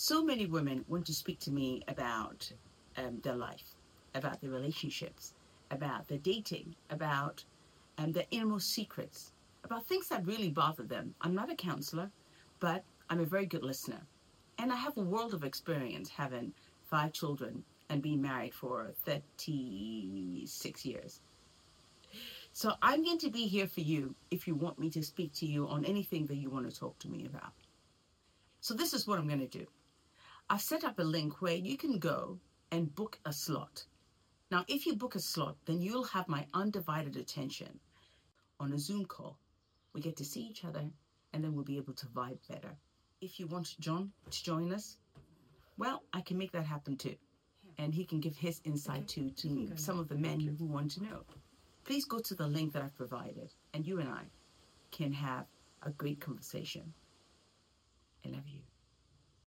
So many women want to speak to me about their life, about their relationships, about their dating, about their innermost secrets, about things that really bother them. I'm not a counselor, but I'm a very good listener. And I have a world of experience having 5 children and being married for 36 years. So I'm going to be here for you if you want me to speak to you on anything that you want to talk to me about. So this is what I'm going to do. I've set up a link where you can go and book a slot. Now, if you book a slot, then you'll have my undivided attention on a Zoom call. We get to see each other, and then we'll be able to vibe better. If you want John to join us, well, I can make that happen too. And he can give his insight to some of the men who want to know. Please go to the link that I've provided, and you and I can have a great conversation. I love you.